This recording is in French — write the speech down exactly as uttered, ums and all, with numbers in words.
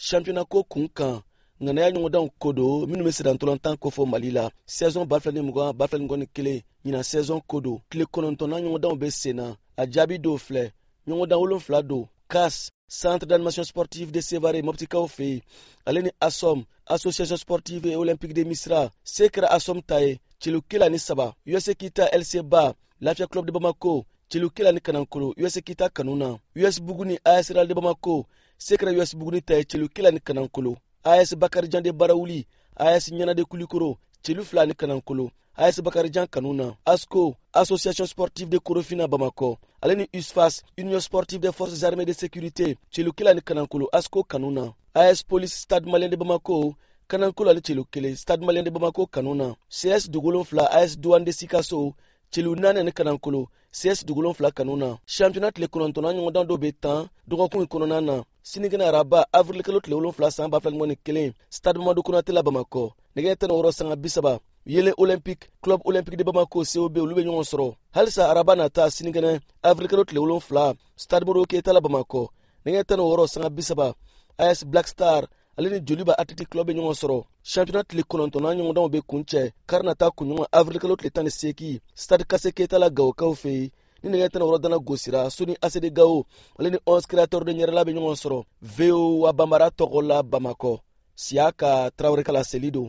championnat ko kun kan ŋanaya ɲɔgɔndanw ko do minnu bɛ siran ntolantan ko fɔ mali la saison ba fila ni mugan ba fila ni mugan ni kelen ɲina saison ko do tile kɔnɔntɔnna ɲɔgɔndanw bɛ sen na a jaabi dɔw filɛ ɲɔgɔndan wolonfila do C A S Centre d'animation sportive de Sevare Moptikaw fɛ yen ale ni ASOM Association sportive et olympique de Misra se kɛra ASOM ta ye celu kelen ni saba U S Kita L C ba Lafiya club de Bamako celu kelen ni kanankolo U S Kita kanuna U S Buguni A S Real de Bamako se kɛra U S Buguni ta ye celu kelen ni kanankolo A S Bakarijan de Barawuli A S Ɲana de Kulikoro celu fila ni kanankolo A S Bakarijan kanuna ASCO Association sportive de Korofina Bamako ale ni U S F A S Union sportive des forces armées de sécurité celu kelen ni kanankolo ASCO kanuna A S Police Stade Malien de Bamako kanankolo ani celu kelen Stade Malien de Bamako kanuna C S Dugolon fila A S Douane de Sikaso celu naani ani kanankolo C S Dugolon fila kanuna championnat tile kɔnɔntɔnna ɲɔgɔndan dɔw bɛ tan dɔgɔkun kɔnɔna na sinikɛnɛ araba avril kalo tile wolonfila san ba fila ni mugan ni kelen Stade Mamadou Konate la Bamakɔ nɛgɛ tan ni wɔɔrɔ sanga bi saba yelen olympique club olympique de Bamako C O B olu bɛ ɲɔgɔn sɔrɔ halisa araba nata sinikɛnɛ avril kalo tile wolonfila Stade Modibo Keyita la Bamakɔ nɛgɛ tan ni wɔɔrɔ sanga bi saba A S Black Star ale ni Joliba Athletic Club bɛ ɲɔgɔn sɔrɔ championnat tile kɔnɔntɔnna ɲɔgɔndanw bɛ kun cɛ kari nata kunɲɔgɔn avril kalo tile tan ni seegin Stade Kase Keyita la Gawokaw fɛ yen ni nɛgɛ tan ni wɔɔrɔ dana gosira Soni A C D Gao ale ni onze créateurs de ɲɛrɛla bɛ ɲɔgɔn sɔrɔ V O wa Bambara tɔgɔ la Bamakɔ Siaka Traoré Kala Selido